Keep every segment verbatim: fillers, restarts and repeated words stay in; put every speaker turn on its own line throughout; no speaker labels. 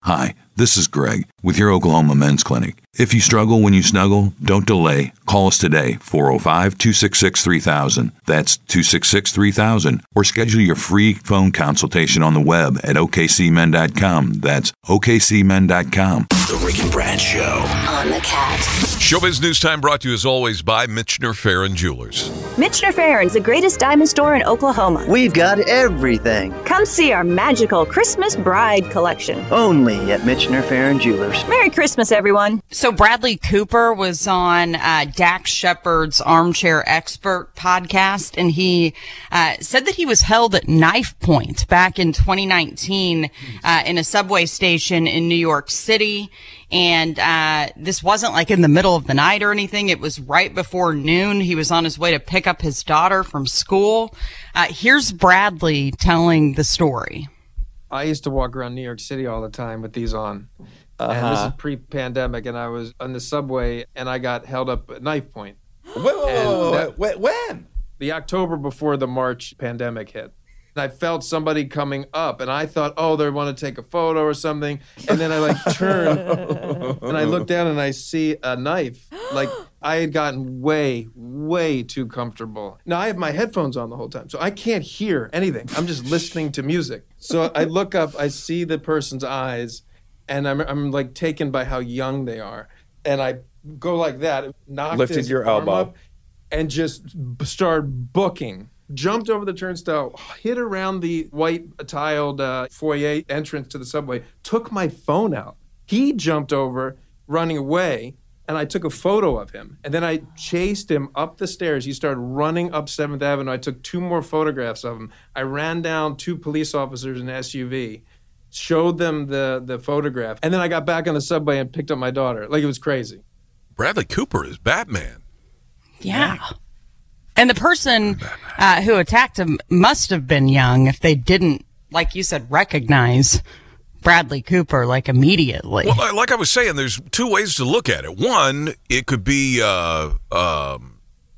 Hi, this is Greg with your Oklahoma Men's Clinic. If you struggle when you snuggle, don't delay. Call us today, four oh five, two six six, three thousand. That's two six six, three thousand. Or schedule your free phone consultation on the web at O K C men dot com. That's O K C men dot com.
The Rick and Brad Show.
On the Cat.
Showbiz News Time brought to you as always by Michener Farron Jewelers.
Michener Farron's the greatest diamond store in Oklahoma.
We've got everything.
Come see our magical Christmas bride collection.
Only at Michener Farron Jewelers.
Merry Christmas, everyone.
So Bradley Cooper was on uh, Dax Shepard's Armchair Expert podcast, and he uh, said that he was held at knife point back in twenty nineteen uh, in a subway station in New York City. And uh this wasn't like in the middle of the night or anything. It was right before noon. He was on his way to pick up his daughter from school. Uh here's Bradley telling the story.
I used to walk around New York City all the time with these on. Uh-huh. And this is pre-pandemic, and I was on the subway, and I got held up at knife point.
Whoa, whoa, whoa, that, whoa, when?
The October before the March pandemic hit. And I felt somebody coming up, and I thought, oh, they want to take a photo or something. And then I like turn, and I look down, and I see a knife. Like I had gotten way, way too comfortable. Now I have my headphones on the whole time, so I can't hear anything. I'm just listening to music. So I look up, I see the person's eyes, and I'm I'm like taken by how young they are. And I go like that, knocked
lifted
his
your
arm
elbow,
up, and just start booking. Jumped over the turnstile, hit around the white tiled uh, foyer entrance to the subway, took my phone out. He jumped over, running away, and I took a photo of him. And then I chased him up the stairs. He started running up seventh Avenue. I took two more photographs of him. I ran down two police officers in an S U V, showed them the, the photograph, and then I got back on the subway and picked up my daughter. Like, it was crazy.
Bradley Cooper is Batman.
Yeah. And the person uh, who attacked him must have been young if they didn't, like you said, recognize Bradley Cooper, like, immediately.
Well, like I was saying, there's two ways to look at it. One, it could be uh, um,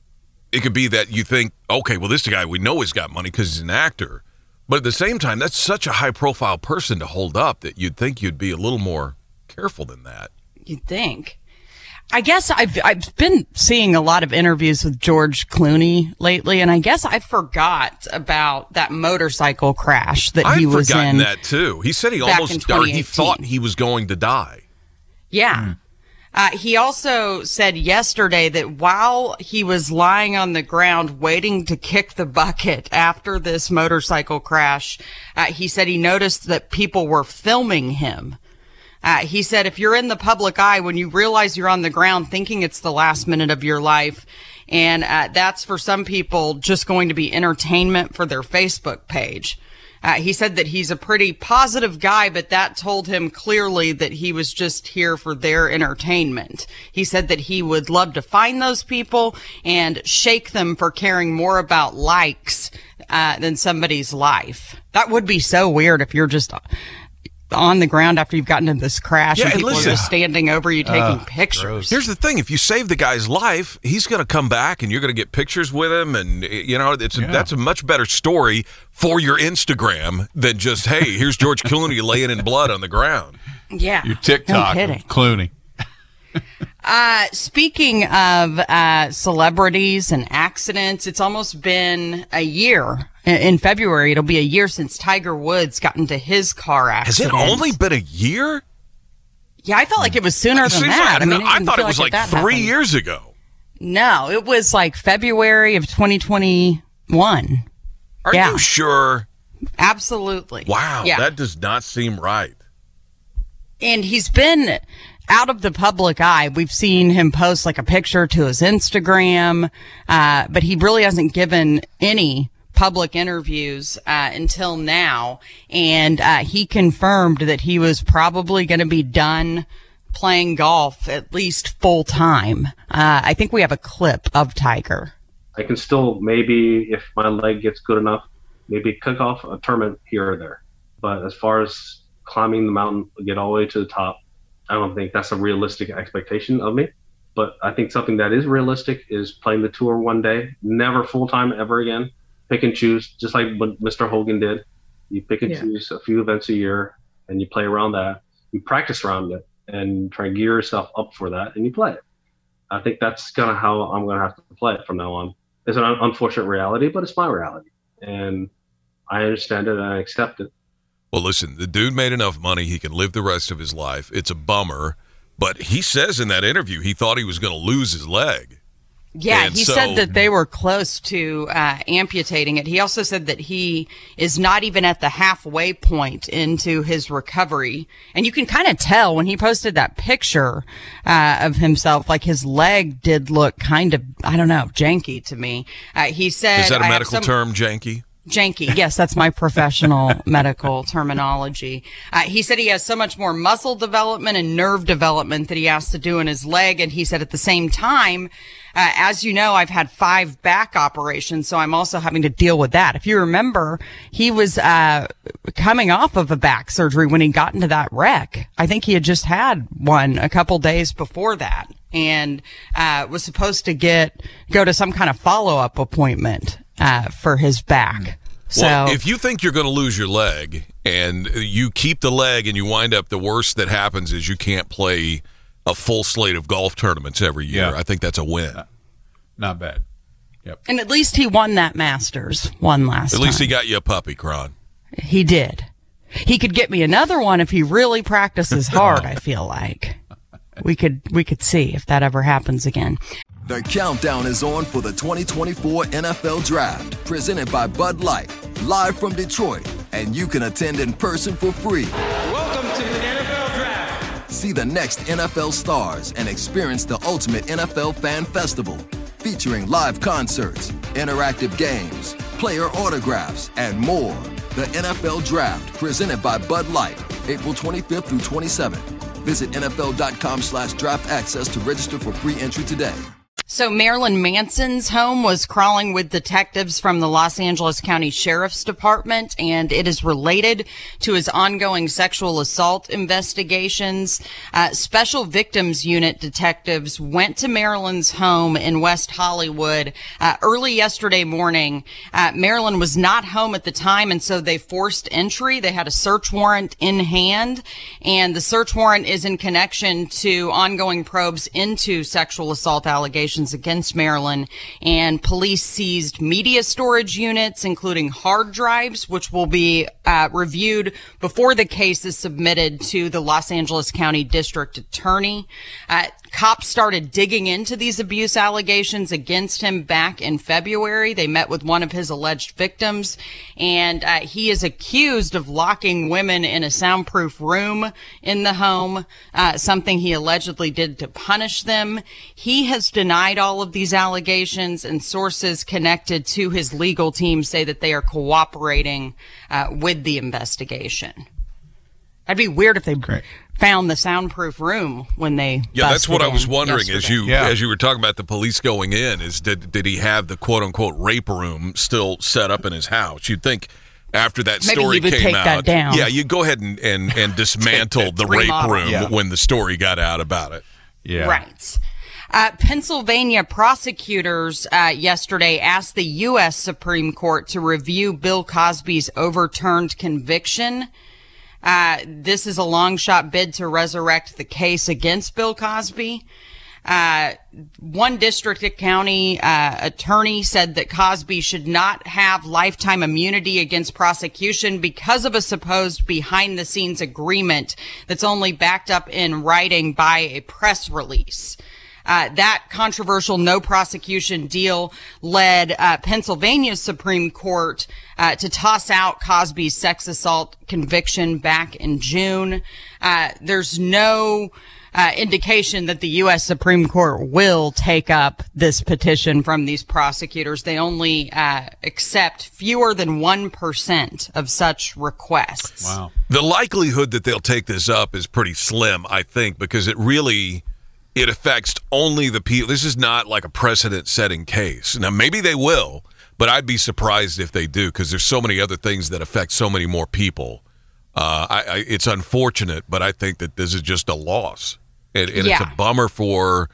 it could be that you think, okay, well, this guy, we know he's got money because he's an actor. But at the same time, that's such a high-profile person to hold up that you'd think you'd be a little more careful than that.
You'd think. I guess I've I've been seeing a lot of interviews with George Clooney lately, and I guess I forgot about that motorcycle crash that he
I've
was in.
I've forgotten that too. He said he almost, or he thought he was going to die.
Yeah.
Mm.
Uh, he also said yesterday that while he was lying on the ground waiting to kick the bucket after this motorcycle crash, uh, he said he noticed that people were filming him. Uh, he said, if you're in the public eye, when you realize you're on the ground thinking it's the last minute of your life, and uh, that's for some people just going to be entertainment for their Facebook page. Uh, he said that he's a pretty positive guy, but that told him clearly that he was just here for their entertainment. He said that he would love to find those people and shake them for caring more about likes uh, than somebody's life. That would be so weird if you're just on the ground after you've gotten in this crash,
yeah,
and people
and listen,
are just standing over you taking
uh,
pictures.
Gross. Here's the thing. If you save the guy's life, he's going to come back and you're going to get pictures with him. And, you know, it's
yeah.
a, that's a much better story for your Instagram than just, hey, here's George Clooney laying in blood on the ground.
Yeah.
Your TikTok
no
of Clooney.
Uh, speaking of uh, celebrities and accidents, it's almost been a year. In February, it'll be a year since Tiger Woods got into his car accident.
Has it only been a year?
Yeah, I felt like it was sooner
it
than
seems
that.
Like,
I mean,
I, I thought it was
like,
like three
happened.
years ago.
No, it was like February of twenty twenty-one.
Are
yeah.
you sure?
Absolutely.
Wow,
yeah.
that does not seem right.
And he's been out of the public eye. We've seen him post like a picture to his Instagram, uh, but he really hasn't given any public interviews uh, until now. And uh, he confirmed that he was probably going to be done playing golf at least full time. Uh, I think we have a clip of Tiger.
I can still maybe, if my leg gets good enough, maybe kick off a tournament here or there. But as far as climbing the mountain, get all the way to the top, I don't think that's a realistic expectation of me. But I think something that is realistic is playing the tour one day, never full-time ever again. Pick and choose, just like what Mister Hogan did. You pick and yeah. choose a few events a year, and you play around that. you practice around it and try to gear yourself up for that, and you play it. I think that's kind of how I'm going to have to play it from now on. It's an un- unfortunate reality, but it's my reality, and I understand it and I accept it.
Well, listen, the dude made enough money he can live the rest of his life. It's a bummer, but he says in that interview he thought he was going to lose his leg.
Yeah,
And
he
so-
said that they were close to uh, amputating it. He also said that he is not even at the halfway point into his recovery. And you can kind of tell when he posted that picture uh, of himself, like his leg did look kind of, I don't know, janky to me. Uh, he said,
Is that a
I have
medical
some-
term, janky?
Janky. Yes, that's my professional medical terminology. Uh, he said he has so much more muscle development and nerve development that he has to do in his leg. And he said at the same time, uh, as you know, I've had five back operations, so I'm also having to deal with that. If you remember, he was uh, coming off of a back surgery when he got into that wreck. I think he had just had one a couple days before that, and uh, was supposed to get go to some kind of follow-up appointment uh, for his back. So
Well, if you think you're going to lose your leg and you keep the leg and you wind up, the worst that happens is you can't play a full slate of golf tournaments every year.
Yeah.
I think that's a win.
Not, not bad. Yep.
and at least he won that Masters one last
At least
time.
he got you a puppy, Kron.
He did. He could get me another one if he really practices hard, I feel like. We could we could see if that ever happens again.
The countdown is on for the twenty twenty-four N F L Draft, presented by Bud Light, live from Detroit, and you can attend in person for free.
Welcome to the N F L Draft.
See the next N F L stars and experience the ultimate N F L fan festival, featuring live concerts, interactive games, player autographs, and more. The N F L Draft, presented by Bud Light, April twenty-fifth through twenty-seventh. Visit nfl.com slash draft access to register for free entry today.
So Marilyn Manson's home was crawling with detectives from the Los Angeles County Sheriff's Department, and it is related to his ongoing sexual assault investigations. Uh, Special Victims Unit detectives went to Marilyn's home in West Hollywood uh, early yesterday morning. Uh, Marilyn was not home at the time, and so they forced entry. They had a search warrant in hand, and the search warrant is in connection to ongoing probes into sexual assault allegations against Marilyn, and police seized media storage units, including hard drives, which will be uh, reviewed before the case is submitted to the Los Angeles County District Attorney. Uh, Cops started digging into these abuse allegations against him back in February. They met with one of his alleged victims, and uh, he is accused of locking women in a soundproof room in the home, uh, something he allegedly did to punish them. He has denied all of these allegations, and sources connected to his legal team say that they are cooperating uh, with the investigation. That'd be weird if they
Great.
found the soundproof room when they
Yeah, that's what I was
busted in
wondering as
yesterday.
you
Yeah.
as you were talking about the police going in. Is did did he have the quote unquote rape room still set up in his house? You'd think after that
Maybe
story
he would
came
take
out,
that down.
yeah, you go ahead and and, and dismantle the rape
remodel.
room
Yeah.
when the story got out about it.
Yeah.
Right. Uh, Pennsylvania prosecutors uh, yesterday asked the U S Supreme Court to review Bill Cosby's overturned conviction. Uh, this is a long shot bid to resurrect the case against Bill Cosby. Uh, one district county uh, attorney said that Cosby should not have lifetime immunity against prosecution because of a supposed behind the scenes agreement that's only backed up in writing by a press release. Uh, that controversial no prosecution deal led uh, Pennsylvania's Supreme Court uh, to toss out Cosby's sex assault conviction back in June. Uh, there's no uh, indication that the U S Supreme Court will take up this petition from these prosecutors. They only uh, accept fewer than one percent of such requests.
Wow.
The likelihood that they'll take this up is pretty slim, I think, because it really it affects only the people. This is not like a precedent-setting case. Now, maybe they will, but I'd be surprised if they do because there's so many other things that affect so many more people. Uh, I, I, it's unfortunate, but I think that this is just a loss. And, and
Yeah.
it's a bummer for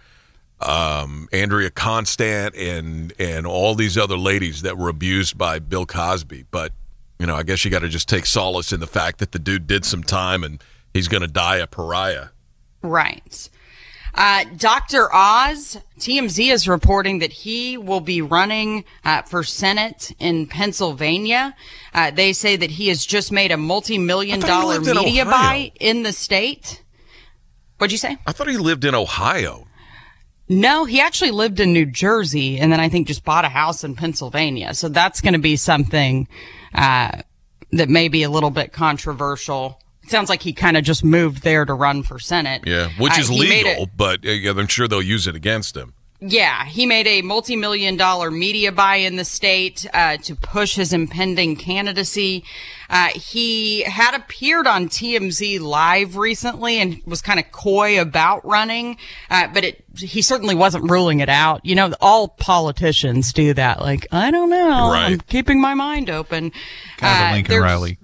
um, Andrea Constant and and all these other ladies that were abused by Bill Cosby. But, you know, I guess you got to just take solace in the fact that the dude did some time and he's going to die a pariah.
Right. Uh, Doctor Oz, T M Z is reporting that he will be running uh, for Senate in Pennsylvania. Uh, they say that he has just made a multi-million dollar media buy in the state. What'd you say?
I thought he lived in Ohio.
No, he actually lived in New Jersey, and then I think just bought a house in Pennsylvania. So that's going to be something uh, that may be a little bit controversial. It sounds like he kind of just moved there to run for Senate.
Yeah, which is
uh,
legal,
a,
but uh, I'm sure they'll use it against him.
Yeah, he made a multi-million dollar media buy in the state uh, to push his impending candidacy. Uh, he had appeared on T M Z Live recently and was kind of coy about running, uh, but it, he certainly wasn't ruling it out. You know, all politicians do that. Like, I don't know.
Right.
I'm keeping my mind open.
Kind of a Lincoln
uh,
Riley.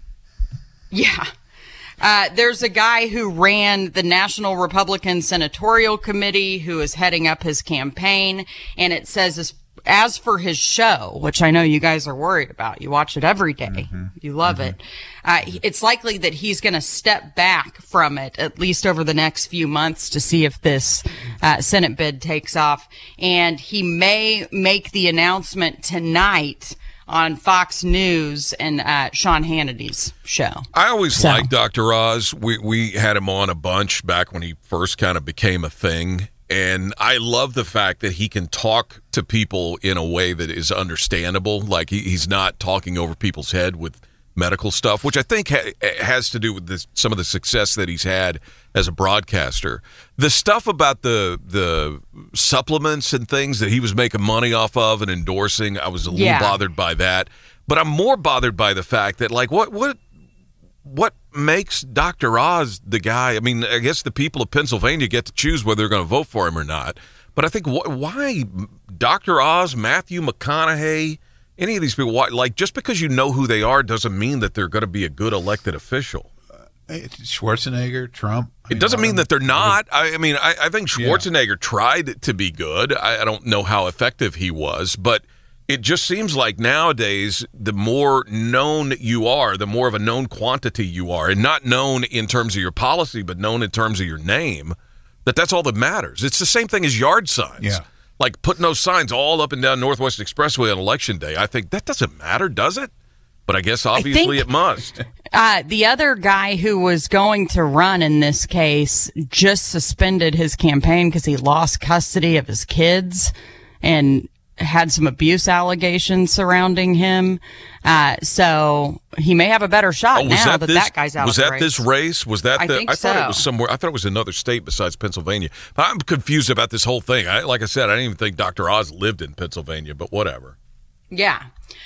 Yeah. Uh, there's a guy who ran the National Republican Senatorial Committee who is heading up his campaign, and it says as, as for his show, which I know you guys are worried about, you watch it every day, mm-hmm. you love mm-hmm. it, uh, it's likely that he's going to step back from it at least over the next few months to see if this uh, Senate bid takes off, and he may make the announcement tonight on Fox News and uh, Sean Hannity's show.
I always
so.
liked Doctor Oz. We we had him on a bunch back when he first kind of became a thing. And I love the fact that he can talk to people in a way that is understandable. Like he, he's not talking over people's head with medical stuff, which I think ha- has to do with this, some of the success that he's had as a broadcaster. The stuff about the the supplements and things that he was making money off of and endorsing, I was a little
yeah.
bothered by that. But I'm more bothered by the fact that, like, what what what makes Doctor Oz the guy? I mean, I guess the people of Pennsylvania get to choose whether they're going to vote for him or not. But I think wh- why Doctor Oz, Matthew McConaughey, any of these people, why, like, just because you know who they are doesn't mean that they're going to be a good elected official.
Schwarzenegger, Trump.
It doesn't mean that they're not. I, I mean, I, I think Schwarzenegger yeah. tried to be good. I, I don't know how effective he was, but it just seems like nowadays the more known you are, the more of a known quantity you are, and not known in terms of your policy, but known in terms of your name, that that's all that matters. It's the same thing as yard signs.
Yeah.
Like putting those signs all up and down Northwest Expressway on Election Day. I think that doesn't matter, does it? But I guess obviously
I think,
it must.
Uh, the other guy who was going to run in this case just suspended his campaign because he lost custody of his kids and had some abuse allegations surrounding him. Uh, so he may have a better shot
oh,
now
that,
that
this,
that guy's out
Was
of the
that
race.
this race? Was that
I
the?
think
I thought
so.
it was somewhere. I thought it was another state besides Pennsylvania. But I'm confused about this whole thing. I, like I said, I didn't even think Doctor Oz lived in Pennsylvania, but whatever.
Yeah.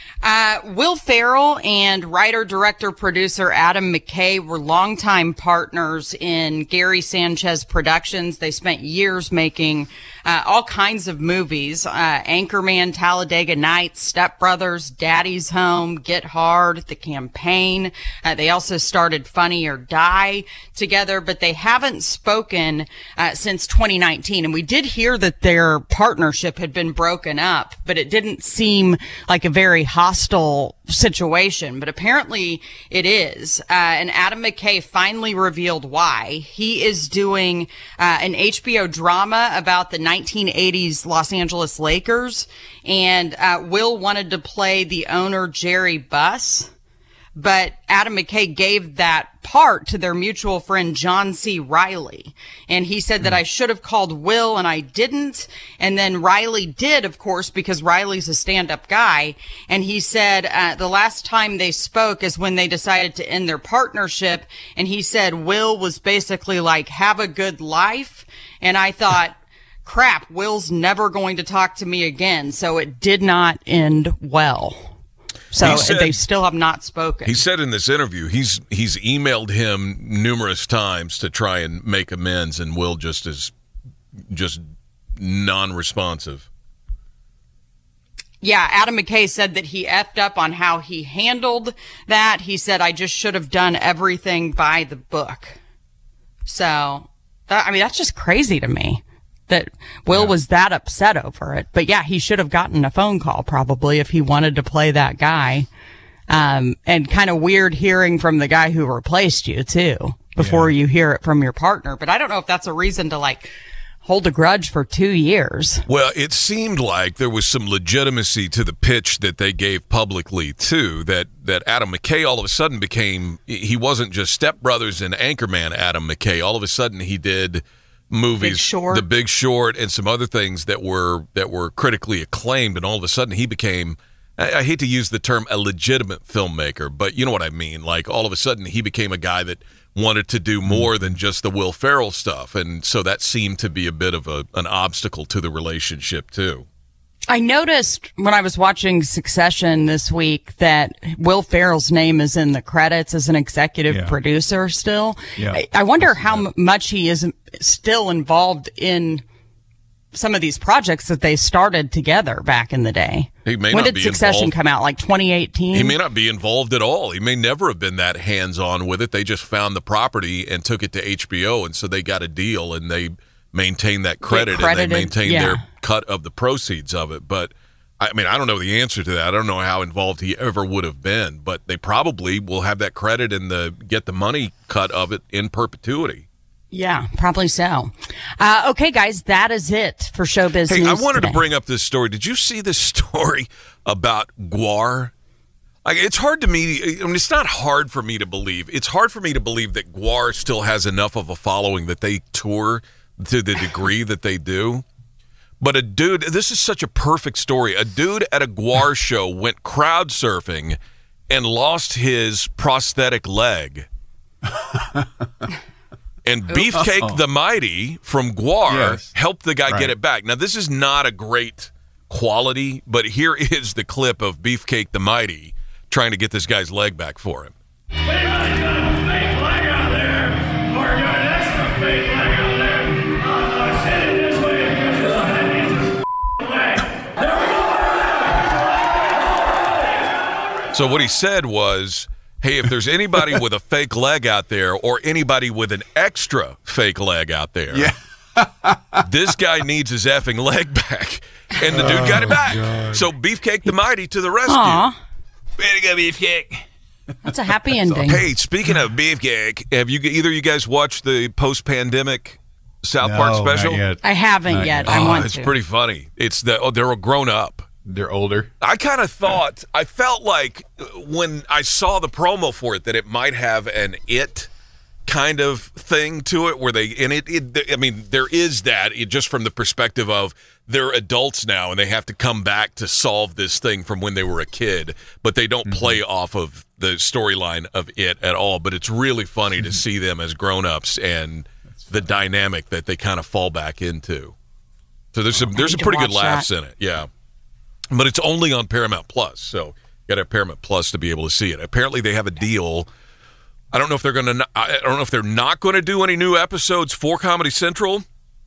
Uh, Will Ferrell and writer, director, producer Adam McKay were longtime partners in Gary Sanchez Productions. They spent years making uh, all kinds of movies, uh, Anchorman, Talladega Nights, Step Brothers, Daddy's Home, Get Hard, The Campaign. Uh, they also started Funny or Die together, but they haven't spoken uh, since twenty nineteen. And we did hear that their partnership had been broken up, but it didn't seem like a very hostile situation, but apparently it is. Uh, and Adam McKay finally revealed why. He is doing uh, an H B O drama about the nineteen eighties Los Angeles Lakers, and uh, Will wanted to play the owner, Jerry Buss. But Adam McKay gave that part to their mutual friend, John C. Reilly. And he said that I should have called Will and I didn't. And then Reilly did, of course, because Reilly's a stand-up guy. And he said uh, the last time they spoke is when they decided to end their partnership. And he said Will was basically like, have a good life. And I thought, crap, Will's never going to talk to me again. So it did not end well. So
said,
they still have not spoken.
He said in this interview he's he's emailed him numerous times to try and make amends, and Will just is just non-responsive.
Yeah, Adam McKay said that he effed up on how he handled that. He said, I just should have done everything by the book. So, that, I mean, that's just crazy to me. That Will yeah. was that upset over it. But yeah, he should have gotten a phone call probably if he wanted to play that guy. Um, and kind of weird hearing from the guy who replaced you too. before yeah. you hear it from your partner. But I don't know if that's a reason to like hold a grudge for two years.
Well, it seemed like there was some legitimacy to the pitch that they gave publicly, too, that, that Adam McKay all of a sudden became, he wasn't just Step Brothers and Anchorman Adam McKay. All of a sudden he did movies,
Big Short.
The Big Short, and some other things that were that were critically acclaimed, and all of a sudden he became, I, I hate to use the term a legitimate filmmaker, but you know what I mean. Like all of a sudden he became a guy that wanted to do more than just the Will Ferrell stuff, and so that seemed to be a bit of a an obstacle to the relationship too.
I noticed when I was watching Succession this week that Will Ferrell's name is in the credits as an executive
Yeah.
producer still.
Yeah.
I, I wonder how m- much he is still involved in some of these projects that they started together back in the day.
He may
when
not
did
be
Succession
involved.
come out? Like twenty eighteen?
He may not be involved at all. He may never have been that hands-on with it. They just found the property and took it to H B O, and so they got a deal, and they maintained that credit, and
credited,
they maintained
yeah.
their cut of the proceeds of it. But, I mean, I don't know the answer to that. I don't know how involved he ever would have been, but they probably will have that credit and the get the money cut of it in perpetuity.
Yeah, probably so. Uh, okay, guys, that is it for Showbiz
Hey,
News
I wanted
today.
to bring up this story. Did you see this story about Gwar? Like, it's hard to me. I mean, it's not hard for me to believe. It's hard for me to believe that Gwar still has enough of a following that they tour to the degree that they do. But a dude, this is such a perfect story. A dude at a Gwar show went crowd surfing and lost his prosthetic leg. And Beefcake
Oh.
the Mighty from Gwar
Yes.
helped the guy
Right.
get it back. Now, this is not a great quality, but here is the clip of Beefcake the Mighty trying to get this guy's leg back for him.
Anybody's got a fake leg out there, or got an extra fake leg out there, uh, send it this way because this guy needs his leg. There we go.
So what he said was, hey, if there's anybody with a fake leg out there or anybody with an extra fake leg out there,
Yeah.
this guy needs his effing leg back. And the dude got it back. So Beefcake the Mighty to the rescue.
Aw,
Way to go, Beefcake.
that's a happy ending.
Hey, speaking of Beefcake, have you either of you guys watched the post-pandemic South Park
No,
special?
not yet.
I haven't
Not
yet.
yet.
I
Oh,
want
it's
to.
pretty funny. It's the oh, they're grown up.
They're older.
I kind of thought, I felt like when I saw the promo for it that it might have an It kind of thing to it where they, and it, it I mean, there is that it, just from the perspective of they're adults now and they have to come back to solve this thing from when they were a kid, but they don't
Mm-hmm.
play off of the storyline of It at all. But it's really funny
Mm-hmm.
to see them as grown-ups and the dynamic that they kind of fall back into. So there's some, there's some
need to
pretty good
watch
laughs
that.
in it. Yeah. But it's only on Paramount Plus, so you got to have Paramount Plus to be able to see it. Apparently, they have a deal. I don't know if they're going to. I don't know if they're not going to do any new episodes for Comedy Central,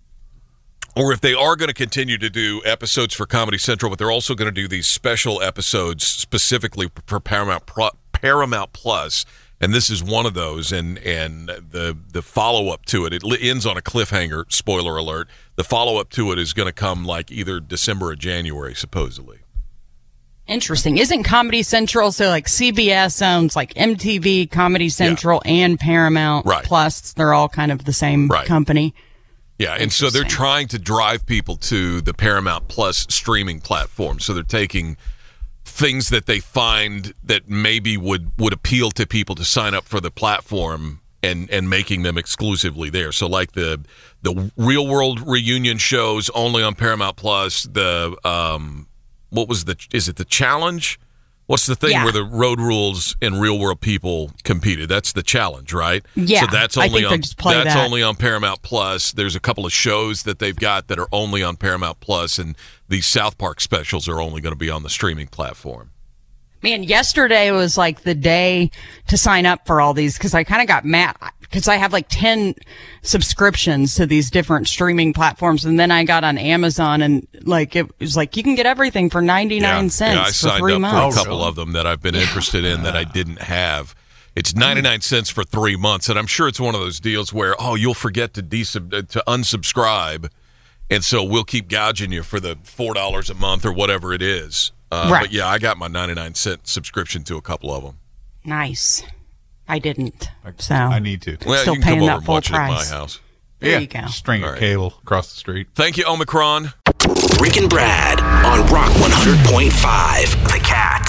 or if they are going to continue to do episodes for Comedy Central. But they're also going to do these special episodes specifically for Paramount Pro, Paramount Plus. And this is one of those, and and the the follow up to it, it ends on a cliffhanger. Spoiler alert: the follow up to it is going to come like either December or January, supposedly.
Interesting. Isn't Comedy Central, so like C B S owns like M T V, Comedy Central, and Paramount
Right.
Plus? They're all kind of the same
Right.
company.
Yeah, and so they're
Interesting.
trying to drive people to the Paramount Plus streaming platform. So they're taking things that they find that maybe would, would appeal to people to sign up for the platform and, and making them exclusively there. So like the the Real World reunion shows only on Paramount Plus, the um what was the is it the Challenge? What's the thing
Yeah.
where the Road Rules and Real World people competed? That's the Challenge, right?
Yeah,
So that's
I
only
think they
on
just play
that's
that.
only on Paramount Plus. There's a couple of shows that they've got that are only on Paramount Plus, and these South Park specials are only going to be on the streaming platform.
Man, yesterday was like the day to sign up for all these because I kind of got mad because I have like ten subscriptions to these different streaming platforms. And then I got on Amazon and like it was like you can get everything for ninety-nine
yeah,
cents
yeah, I
for
signed
three
up
months.
for a couple of them that I've been interested in that I didn't have. It's ninety-nine cents for three months, and I'm sure it's one of those deals where, oh, you'll forget to desub- to unsubscribe, and so we'll keep gouging you for the four dollars a month or whatever it is. Uh,
Right.
But, yeah, I got my ninety-nine cent subscription to a couple of them.
Nice. I didn't. So
I need to.
Well,
still
you can
paying
come
that
over and
full
watch
price.
it at my house.
There
yeah,
you go.
String
All
a
right.
cable across the street.
Thank you, Omicron.
Rick and Brad on Rock one hundred point five. The Cat.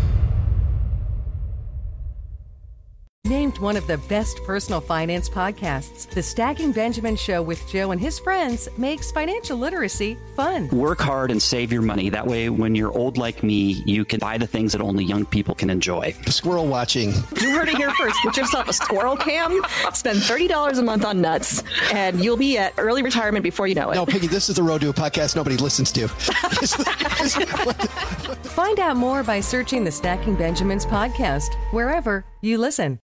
Named one of the best personal finance podcasts, The Stacking Benjamin Show with Joe and his friends makes financial literacy fun.
Work hard and save your money. That way, when you're old like me, you can buy the things that only young people can enjoy.
Squirrel watching.
You heard it here first. Get yourself a squirrel cam, spend thirty dollars a month on nuts, and you'll be at early retirement before you know it.
No, Piggy, this is the road to a podcast nobody listens to.
Find out more by searching the Stacking Benjamins podcast, wherever you listen.